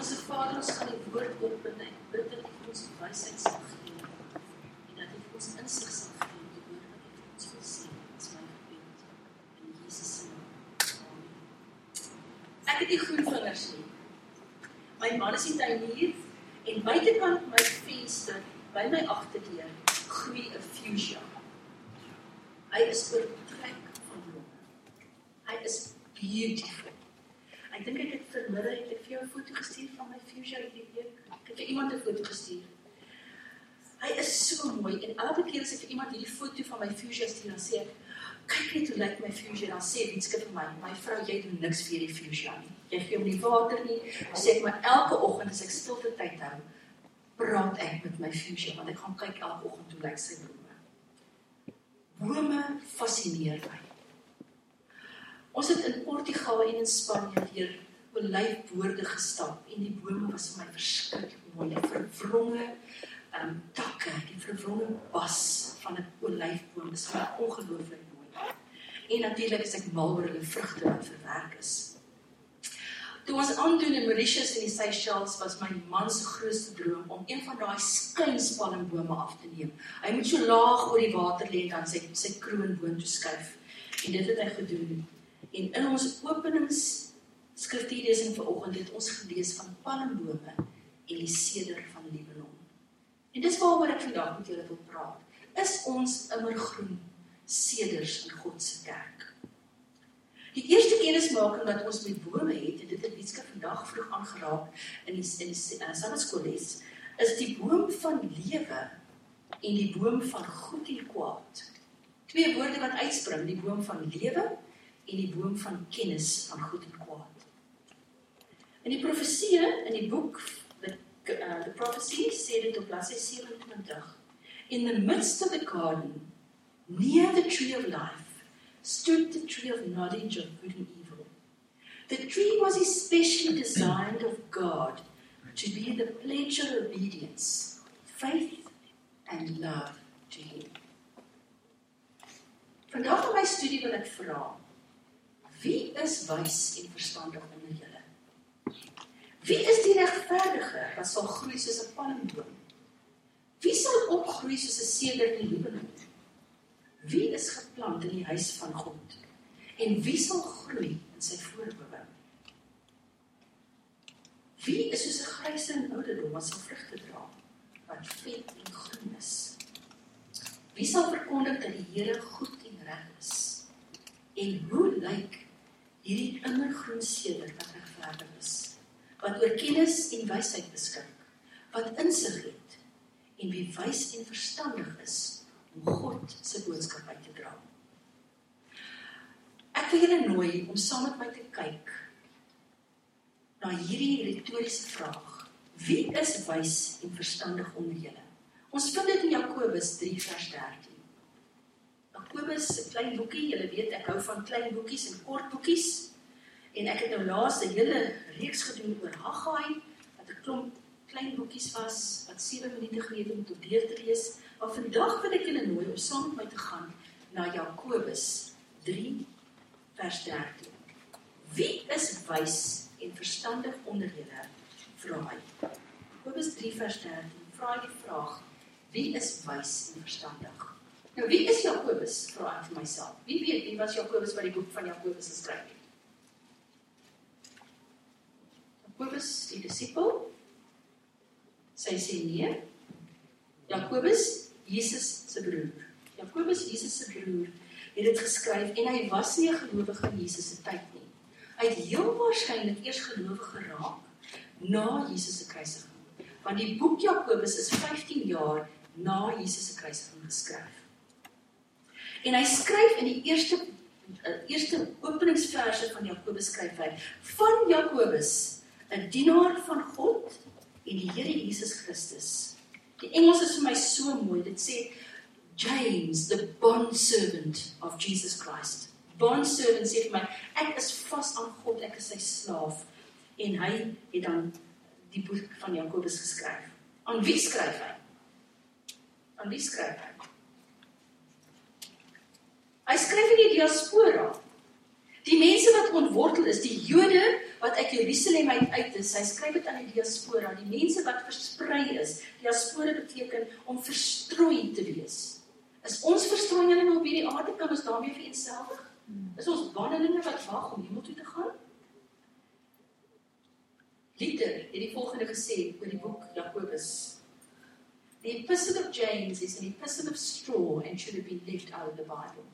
Hemelse Vader, ons gaan die woord open en bid dat U vir ons wysheid sal gee en dat U vir ons insig sal gee om die woord wat U vir ons wil sê. Dit is my gebed in Jesus se naam. Amen. Ek het nie groen vingers nie. My man is die tuinier en buitekant my venster by my agterdeur groei 'n fuchsia. Hy is oortrek van blomme. Hy is beautiful. Ek dink ek het vanmiddag vir jou 'n foto gestuur van my fuchsia hierdie week. Ek het vir iemand 'n foto gestuur. Hy is so mooi en elke keer as ek vir iemand hierdie foto van my fuchsia stuur, dan sê ek, kyk net hoe lyk my fuchsia, dan sê Wietske vir my vrou, jy doen niks vir die fuchsia nie. Jy gee hom nie water nie. Dan sê ek, maar elke oggend as ek stilte tyd hou, praat ek met my fuchsia, want ek gaan kyk elke oggend hoe lyk sy bome. Bome fascineer my. Ons het in Portugal en in Spanje weer olyfboorde gestap en die bome was vir my verskriklik mooi. Die verwronge takke, die verwronge bas van 'n olyfboom is vir my ongelooflik mooi. En natuurlik is ek mal oor hulle vrugte wat verwerk is. Toe ons aandoen in Mauritius en die Seychelles was my man se grootste droom om een van daai skynspalmbome af te neem. Hy moet so laag oor die water lê en dan sy kroon boontoe skuif. En dit het hy gedoen. En in ons openingsskriftuurlesing vanoggend het ons gelees van palmbome en die seder van Libanon. En dis waaroor ek vandag met julle wil praat. Is ons immergroen seders in God se kerk? Die eerste kennismaking wat ons met bome het, en dit het Wietske vandag vroeg aangeraak in die Sondagskoolles, is die boom van lewe en die boom van goed en kwaad. Twee woorde wat uitspring, die boom van lewe en die boom van kennis van goed en kwaad. In die profesie, in die boek, the prophecy, sê dit op bladsy 27, in the midst of the garden, near the tree of life, stood the tree of knowledge of good and evil. The tree was especially designed of God to be the pledge of obedience, faith and love to Him. Vandag in my studie wil ek vra, wie is wys en verstandig onder julle? Wie is die regverdige wat sal groei soos 'n palmboom? Wie sal opgroei soos 'n seder in Libanon? Wie is geplant in die huis van God? En wie sal groei in sy voorbehoud? Wie is soos 'n gryse in ouderdom wat sal vrugte dra, wat vet en groen is? Wie sal verkondig dat die Here goed en reg is? En hoe lyk hierdie immergroen seder wat regverdig is, wat oor kennis en wysheid beskik, wat insig het, en wie wys en verstandig is, om God se boodskap uit te dra. Ek wil julle nooi om saam met my te kyk na hierdie retoriese vraag. Wie is wys en verstandig onder julle? Ons vind dit in Jakobus 3 vers 13. Jakobus, 'n klein boekie, julle weet ek hou van klein boekies en kort boekies. En ek het nou laas 'n hele reeks gedoen oor Haggai, wat 'n klomp klein boekies was, wat 7 minute geneem het om deur te lees. Maar vandag wil ek julle nooi om saam met my te gaan na Jakobus 3 vers 13. Wie is wys en verstandig onder julle? Vra hy. Jakobus 3 vers 13 vra hy die vraag, wie is wys en verstandig? Nou, wie is Jakobus? Vra ek vir myself. Wie weet, wie was Jakobus wat die boek van Jakobus geskryf het? Jakobus, die disipel? Sy sê nee. Jakobus, Jesus se broer. Jakobus, Jesus se broer, het dit geskryf en hy was nie 'n gelowige in Jesus se tyd nie. Hy het heel waarskynlik eers gelowig geraak na Jesus se kruisiging. Want die boek Jakobus is 15 jaar na Jesus se kruisiging geskryf. En hy skryf in die eerste openingsverse van Jakobus skryf hy, van Jakobus, 'n dienaar van God en die Here Jesus Christus. Die Engels is vir my so mooi, dit sê, James, the bondservant of Jesus Christ. Bondservant sê vir my, ek is vas aan God, ek is sy slaaf. En hy het dan die boek van Jakobus geskryf. Aan wie skryf hy? Aan wie skryf hy? Hy skryf in die diaspora. Die mense wat ontwortel is, die Jode wat uit Jerusalem uit is, hy skryf dit aan die diaspora, die mense wat versprei is. Diaspora beteken om verstrooi te wees. Is ons verstrooiinge op hierdie aarde, kan ons daarmee vereenselwig? Is ons wandelinge wat wag om hemel toe te gaan? Luther het die volgende gesê oor die boek Jakobus. The epistle of James is an epistle of straw and should have been left out of the Bible.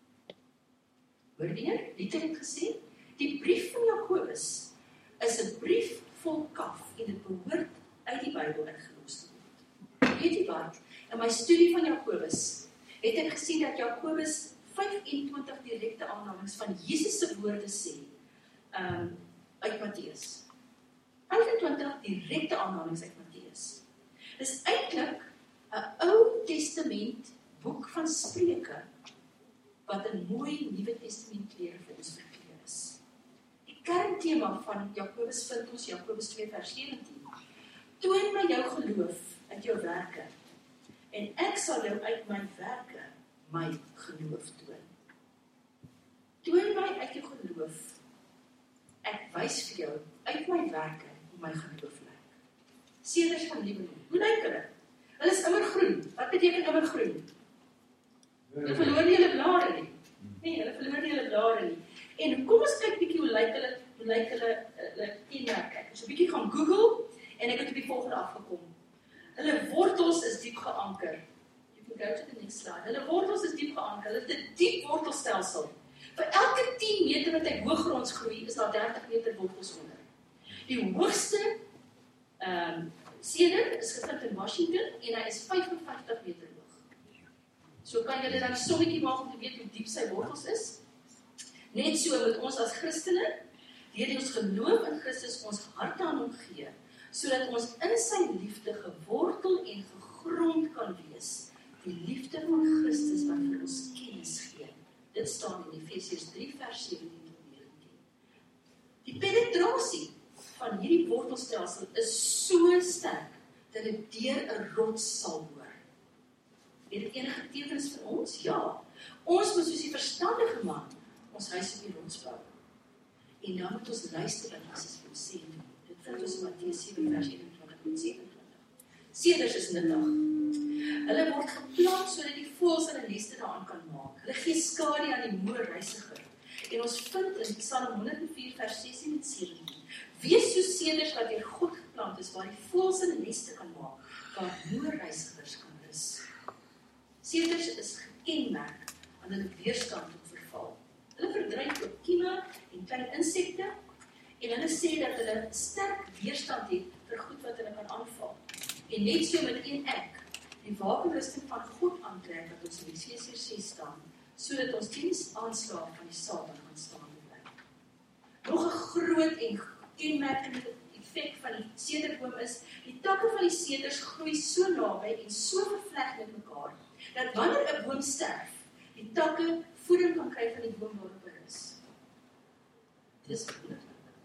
Hoor weer, Luther het gesê, die brief van Jakobus is 'n brief vol kaf en dit behoort uit die Bybel ingelos te word. Weet jy wat? In my studie van Jakobus het ek gesien dat Jakobus 25 direkte aanhalinge van Jesus se woorde sê uit Matteus. 25 direkte aanhalinge uit Matteus. Dis eintlik 'n Ou Testament boek van Spreuke wat 'n mooi Nuwe Testament kleur vir ons verkleur is. Die kerntema van Jakobus vind ons Jakobus 2 vers 17. Toon my jou geloof uit jou werke en ek sal jou uit my werke my geloof toon. Toon my uit jou geloof. Ek wys vir jou uit my werke hoe my geloof lyk. Seders van Libanon. Hoe lyk hulle? Hulle is immergroen. Wat beteken immergroen? Hulle verloor nie hulle blare nie. Nee, hulle verloor nie hulle blare nie. En kom ons kyk bietjie hoe lyk hulle kenmerk. Ek het so 'n bietjie gaan Google en ek het op die volgende afgekom. Hulle wortels is diep geanker. You can go to the next slide. Hulle wortels is diep geanker. Hulle het 'n diep wortelstelsel. Vir elke 10 meter wat hy hoëgronds groei, is daar 30 meter wortels onder. Die hoogste seder is gevind in Washington en hy is 55 meter hoog. So kan jy dit dan sommetjie maak om te weet hoe diep sy wortels is. Net so met ons as Christene, deur ons geloof in Christus ons harte aan hom gee, sodat ons in sy liefde gewortel en gegrond kan wees. Die liefde van Christus wat vir ons kennis gee. Dit staan in Efesiërs 3 vers 17 tot 19. Die penetrasie van hierdie wortelstelsel is so sterk dat dit deur 'n rots sal boor. Het dit enige tekens vir ons? Ja. Ons moet soos die verstandige man ons huis op die rots bou. En dan moet ons luister wat Jesus vir ons sê. Dit vind ons in Matteus 7 vers 21 tot 27. Seders is nuttig. Hulle word geplant sodat die voëls hulle neste daaraan kan maak. Hulle gee skadu aan die moer reisiger. En ons vind in Psalm 104 vers 16 en 17. Wees so seders wat deur God geplant is, waar die voëls hulle neste kan maak, waar moerreisigers kan rus. Seders is gekenmerk aan hulle weerstand tot verval. Hulle verdryf ook kieme en klein insekte en hulle sê dat hulle sterk weerstand het vir goed wat hulle kan aanval. En net so met een ek, die wapenrusting van God aantrek wat ons in Efesiërs 6 staan, sodat ons teen die aanslae van die Satan kan staan bly. Nog 'n groot en kenmerkende effek van die sederboom is, die takke van die seders groei so naby en so vervleg met mekaar, dat wanneer 'n boom sterf, die takke voeding kan kry van die boom waarop hy is. Dis wonderlik.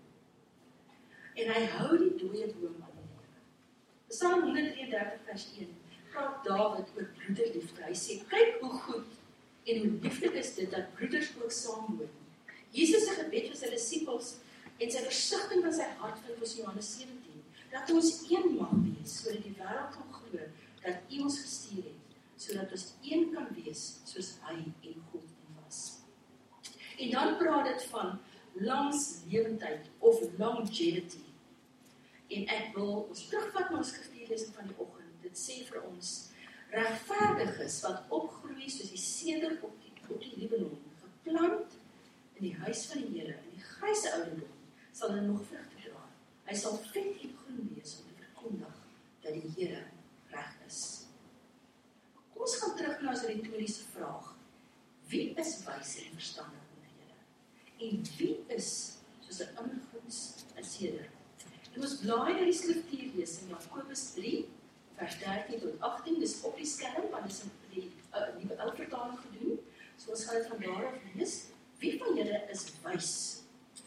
En hy hou die dooie boom aan die lewe. Psalm 133 vers 1 praat Dawid oor broederliefde. Hy sê, kyk hoe goed en hoe lieflik is dit dat broeders ook saam woon. Jesus se gebed vir sy disippels en sy versigtiging van sy hart vind ons in Johannes 17, dat ons een mag wees, sodat die wêreld kan glo dat U ons gestuur het, sodat ons een kan wees, soos hy en God was. En dan praat dit van langslewendheid of longevity. En ek wil ons terugvat na ons skriflesing van die oggend. Dit sê vir ons, regverdiges wat opgroei soos die seder op die Libanon, geplant in die huis van die Here, in die gryse ouderdom, sal hulle nog vrugte dra. Hy sal vet en groen wees om te verkondig dat die Here reg is. Kom ons gaan terug na ons retoriese vraag. Wie is wys en verstandig onder julle? En wie is soos 'n immergroens 'n seder? En ons blaai na die skriftuur lees in Jakobus 3 vers 13 tot 18, dis op die skerm, want dit is in die nuwe ou vertaling gedoen. So ons gaan dit van daar af lees. Wie van julle is wys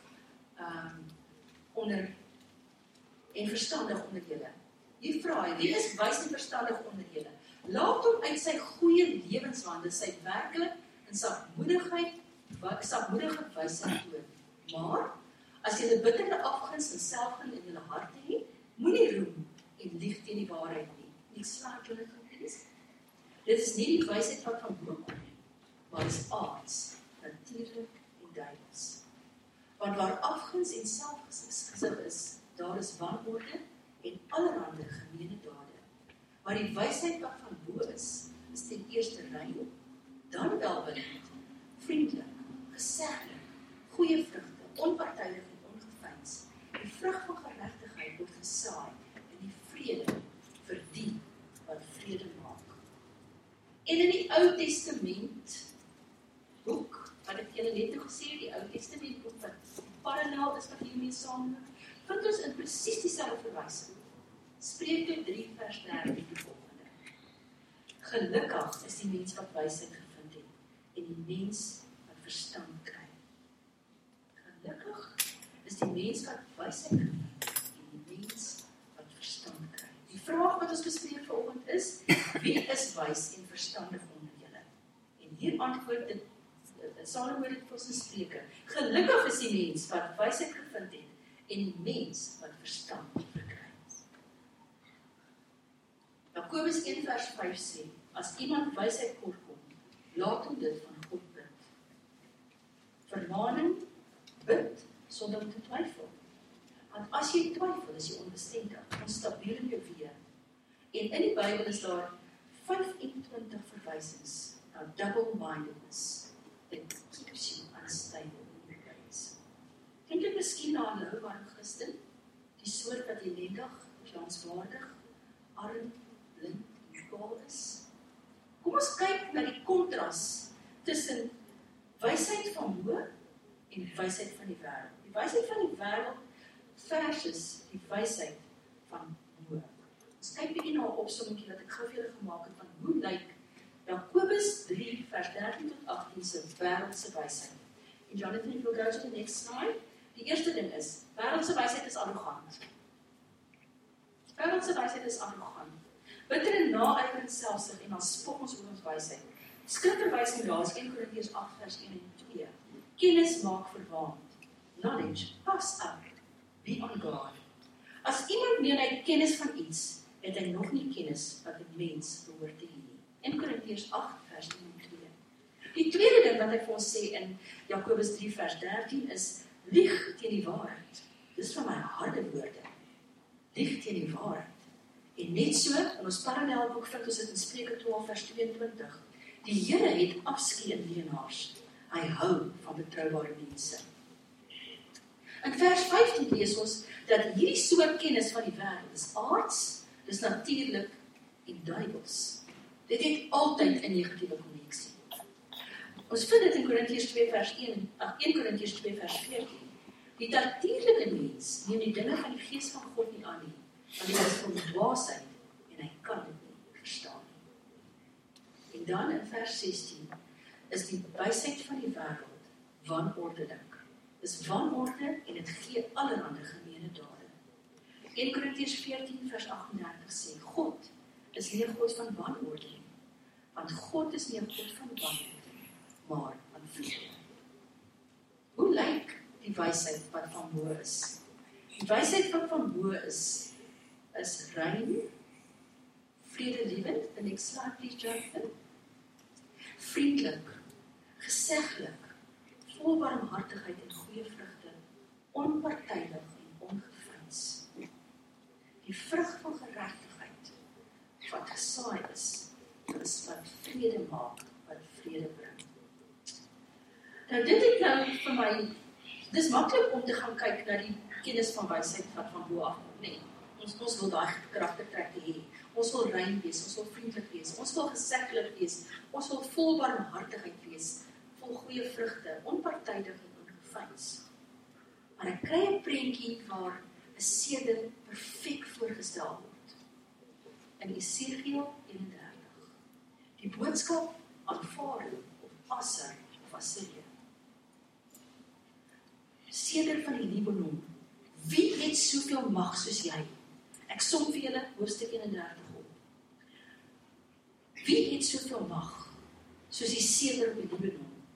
onder en verstandig onder julle? Hier vra hy, wie is wys en verstandig onder julle? Laat hom uit sy goeie lewenswandel, sy werke en sagmoedigheid sagmoedige wysheid toon. Maar, as jy 'n bittere afguns en selfgun in julle harte het, moenie roem en lieg teen die waarheid nie. Nie slaag julle van kies. Dit is nie die wysheid wat van bo kom nie, maar is aards, natuurlik en duivels. Want waar afguns en selfgesig is, daar is wanorde en allerhande gemeene dade. Maar die wysheid wat van bo is ten eerste rein, dan welwillend, vriendelik, geseglik, goeie vrugte, onpartydig en ongeveins. Die vrug van geregtigheid word gesaai in die vrede vir die wat vrede maak. En in die Ou Testament boek, wat ek julle net nou gesê, die Ou Testament boek wat parallel is wat hiermee saamloop, vind ons in presies dieselfde verwysing. Spreuke 3 vers 13 die volgende. Gelukkig is die mens wat wysheid gevind het, en die mens wat verstand kry. Gelukkig is die mens wat wysheid gevind het, en die mens wat verstand kry. Die vraag wat ons bespreek vanoggend is, wie is wys en verstandig onder julle? En hier antwoord dit, Salomo dit vir ons in Spreuke. Gelukkig is die mens wat wysheid gevind het, en die mens wat verstand verkry. Jakobus 1 vers 5 sê, as iemand wysheid kortkom, laat hom dit van God bid. Vermaning, bid, sonder om te twyfel. Want as jy twyfel, is jy onbestendig, onstabiel in jou weë. En in die Bybel is daar 25 verwysings na double-mindedness. It keeps you unstable in your ways. Dink ek miskien na 'n louwarm Christen, die soort wat elendig, glanswaardig, arm, blind en kaal is? Kom ons kyk na die kontras tussen wysheid van bo en wysheid van die wêreld. Die wysheid van die wêreld versus die wysheid van bo. Ons kyk bietjie na 'n opsomming wat ek gou vir julle gemaak het van hoe lyk Jakobus 3 vers 13 tot 18 se wêreldse wysheid. En Jonathan, if you go to the next slide, die eerste ding is, wêreldse wysheid is arrogant. Wêreldse wysheid is arrogant. Bitter en naaiwerend selfsug en dan spot ons oor ons wysheid. Skrifverwysing daar is 1 Korintiërs 8 vers 1 en 2. Kennis maak verwaand. Knowledge, pas up. Be on guard. As iemand meen hy kennis van iets, het hy nog nie kennis wat 'n mens behoort te hê. 1 Korintiërs 8 vers 1 en 2. Die tweede ding wat hy vir ons sê in Jakobus 3 vers 13 is, lieg teen die waarheid. Dis van my harde woorde. Lieg teen die waarheid. En net so, in ons parallelboek vind ons dit in Spreuke 12 vers 22. Die Here het afskeid aan leenaars. Hy hou van betroubare mense. In vers 15 lees ons dat hierdie soort kennis van die wêreld is aards, dis natuurlik en duivels. Dit het altyd 'n negatiewe koneksie. Ons vind dit in Korintiërs 2 vers 1 Korintiërs 2 vers 14. Die natuurlike mens neem die dinge van die gees van God nie aan nie, want dit is van dwaasheid en hy kan dit nie verstaan nie. En dan in vers 16 is die wysheid van die wêreld wanordelijk. Dis wanorde en dit gee allerhande gemeene dade. 1 Korintiërs 14 vers 38 sê, God is nie 'n God van wanorde nie, want God is nie 'n God van wanorde nie, maar van vrede. Hoe lyk die wysheid wat van bo is? Die wysheid wat van bo is rein, vredelievend, the next slide please, Jonathan. Vriendelik, geseglik, vol barmhartigheid en goeie vrugte, onpartydig en ongeveins. Die vrug van geregtigheid wat gesaai is wat vrede maak, wat vrede bring. Nou dit het nou vir my, dis maklik om te gaan kyk na die kennis van wysheid wat van bo af kom, nee. Ons wil daai karaktertrekke hê. Ons wil rein wees, ons wil vriendelik wees, ons wil geseglik wees, ons wil vol barmhartigheid wees, vol goeie vrugte, onpartydig en ongeveins. Maar ek kry 'n prentjie waar 'n seerder perfek voorgestel word. In Esegiel 31. Die boodskap aan Farao of Asser of Assirië. Seerder van die Libanon, wie het soveel mag soos jy? Ek som vir julle hoofstuk 31 op. Wie het soveel mag soos die seerder op die Libanon?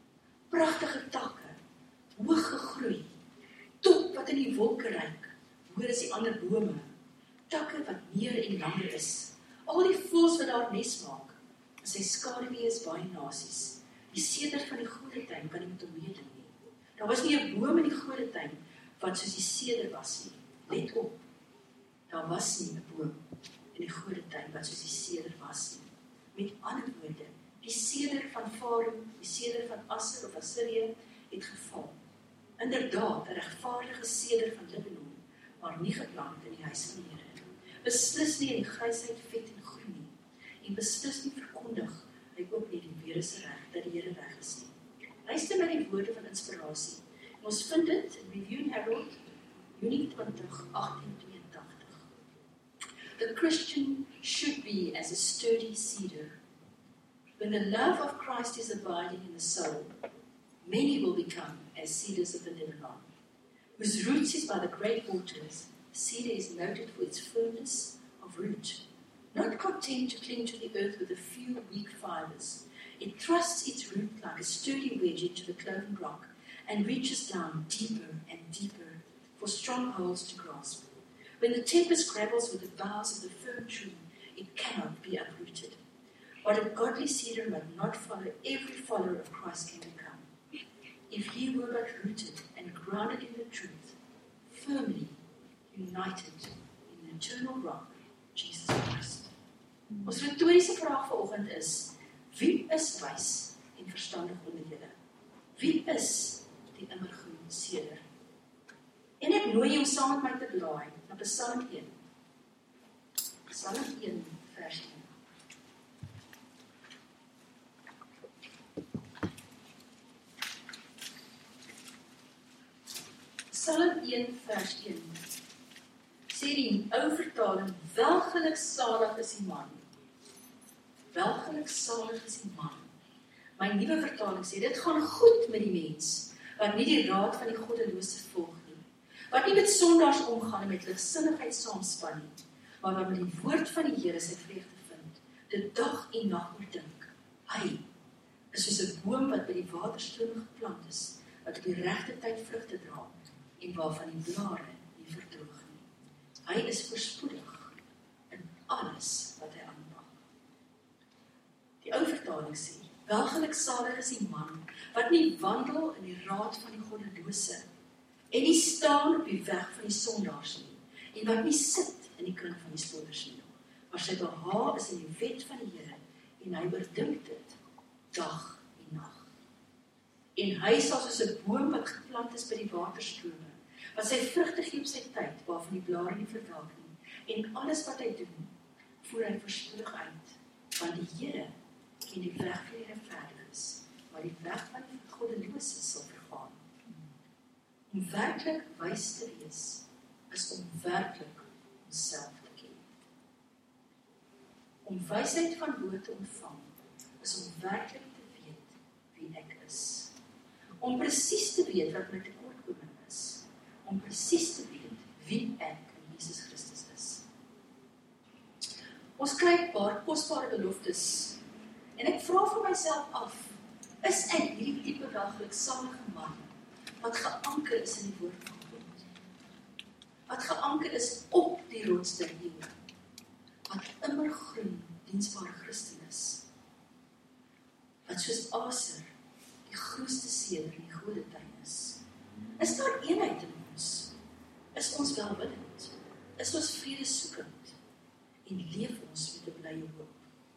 pragtige takke, hoog gegroei, top wat in die wolke reik, hoër as die ander bome, takke wat meer en langer is, al die voëls wat daar nes maak, en sy skaduwee is baie nasies. Die seder van die godetuin kan nie met hom meeding nie. Daar was nie 'n boom in die godetuin wat soos die seder was nie. Let op, daar was nie 'n boom in die godetuin wat soos die seder was nie. Met ander woorde, die seder van Farao, die seder van Assur of Assirië het geval. Inderdaad, 'n regvaardige seder van Libanon, maar nie geplant in die huis van die Here. Beslis nie in die grysheid vet en groen nie, en beslis nie verkondig hy ook nie die Here se reg, dat die Here reg is nie. Luister na die woorde van inspirasie. En ons vind dit in Review and Herald, Junie 20, 1882. The Christian should be as a sturdy cedar. When the love of Christ is abiding in the soul, many will become as cedars of the Lebanon, whose roots is by the great waters. Cedar is noted for its firmness of root. Not content to cling to the earth with a few weak fibers, it thrusts its root like a sturdy wedge into the cloven rock and reaches down deeper and deeper for strongholds to grasp. When the tempest grapples with the boughs of the firm tree, it cannot be uprooted. What a godly cedar might not follow, every follower of Christ can become, if he were but rooted and grounded in the truth, firmly united in the eternal rock, Jesus Christ. Ons retoriese vraag vanoggend is, wie is wys en verstandig onder julle? Wie is die immergroen seder? En ek nooi jou om saam met my te blaai na Psalm 1. Psalm 1 vers 1. Psalm 1 vers 1. Sê die ou vertaling, welgeluksalig is die man. Welgeluksalig is die man. My nuwe vertaling sê, dit gaan goed met die mens, wat nie die raad van die goddelose volg nie, wat nie met sondaars omgaan en met ligsinnigheid saamspan nie, maar wat met die woord van die Here sy vreugde vind, dit dag en nag oordink. Hy is soos 'n boom wat by die waterstrome geplant is, wat op die regte tyd vrugte dra, en waarvan die blare nie verdroog nie. Hy is voorspoedig in alles wat hy aanpak. Die ou vertaling sê, welgeluksalig is die man, wat nie wandel in die raad van die goddelose, en nie staan op die weg van die sondaars nie, en wat nie sit in die kring van die spotters nie, maar sy behaag is in die wet van die Here, en hy oordink dit dag en nag. En hy sal soos 'n boom wat geplant is by die waterstrome, wat sy vrugte gee op sy tyd, waarvan die blare nie verdwelk nie, en alles wat hy doen, voer hy voorspoedig uit, want die Here ken die weg van die regverdiges, maar die weg van die goddelose sal vergaan. Om werklik wys te wees, is om werklik onsself te ken. Om wysheid van bo te ontvang, is om werklik te weet wie ek is. Om presies te weet wat my tekortkoming is. Om presies te weet wie ek in Jesus Christus is. Ons kry 'n paar kosbare beloftes, en ek vra vir myself af, is ek hierdie tipe welgeluksalige man, wat geanker is in die woord van God, wat geanker is op die rots der eeue, wat immergroen diensbare Christen is, wat soos Assur die grootste seder in die godetuin is. Is daar eenheid in ons? Is ons welwillend? Is ons vredesoekend? En leef ons met 'n blye hoop?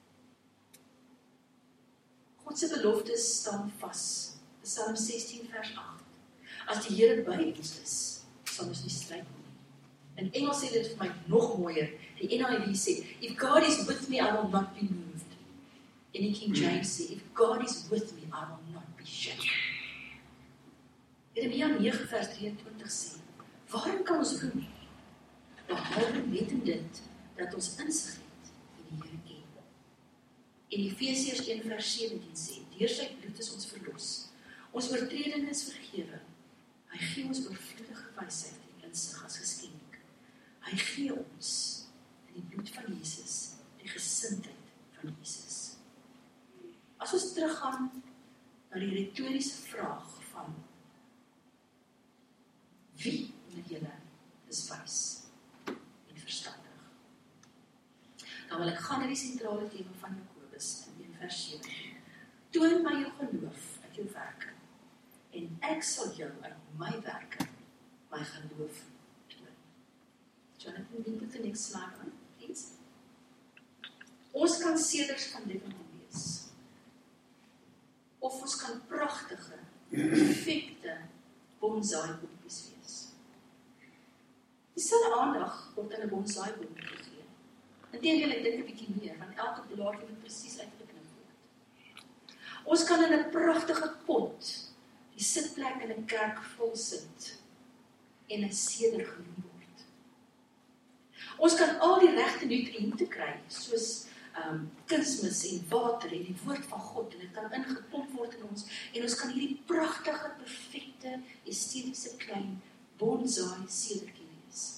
God se beloftes staan vas. Psalm 16 vers 8. As die Here by ons is, sal ons nie struikel nie. In Engels sê dit vir my nog mooier. Die NIV sê, if God is with me, I will not be moved. En die King James sê, if God is with me, I will not be shaken. Jeremia 9 vers 23 sê, waarom kan ons roem? Behalwe net in dit, dat ons insig het in die Here ken. En Efesiërs 1 vers 17 sê, deur sy bloed is ons verlos. Ons oortredinge is vergewe. Hy gee ons oorvloedige wysheid en insig as geskenk. Hy gee ons in die bloed van Jesus die gesindheid van Jesus. As ons teruggaan na die retoriese vraag van wie onder julle is wys en verstandig. Dan wil ek gaan na die sentrale tema van Jakobus in 1 vers 7. Toon my jou geloof uit jou werke, en ek sal jou uit my werke my geloof toon. Jonathan, wie moet die next slide on, please? Ons kan seders van Liverpool wees, of ons kan pragtige, perfekte bonsai-boompies wees. Dieselfde aandag word in 'n bonsai-boom gegee. Inteendeel, ek dink 'n bietjie meer, want elke blaadjie moet presies uitgeknip word. Ons kan in 'n pragtige pot die sitplek in 'n kerk vol sit en 'n seder genoem word. Ons kan al die regte nutriënte kry, soos kunsmis en water en die woord van God, en dit kan ingepomp word in ons, en ons kan hierdie pragtige, perfekte, estetiese klein bonsai sedertjie wees.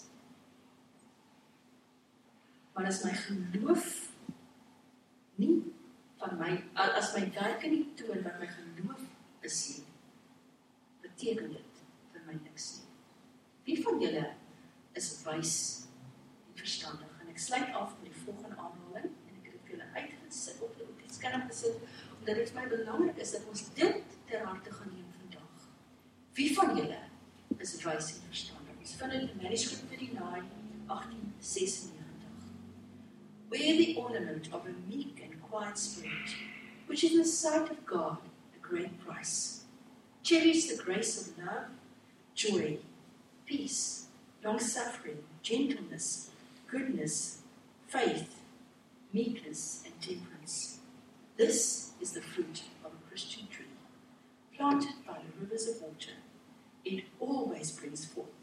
Maar as my geloof nie van my, as my werke nie toon wat my geloof is nie, beteken dit vir my niks nie. Wie van julle is wys en verstandig? En ek sluit af met die volgende aanhaling, en ek het dit vir julle uitgesit op die skerm gesit, omdat dit vir my belangrik is dat ons dit ter harte gaan neem vandag. Wie van julle is wys en verstandig? Ons vind dit in manuscript 39, 1896. Wear the ornament of a meek and quiet spirit, which is in the sight of God a great price. Cherish the grace of love, joy, peace, long-suffering, gentleness, goodness, faith, meekness, and temperance. This is the fruit of a Christian tree, planted by the rivers of water. It always brings forth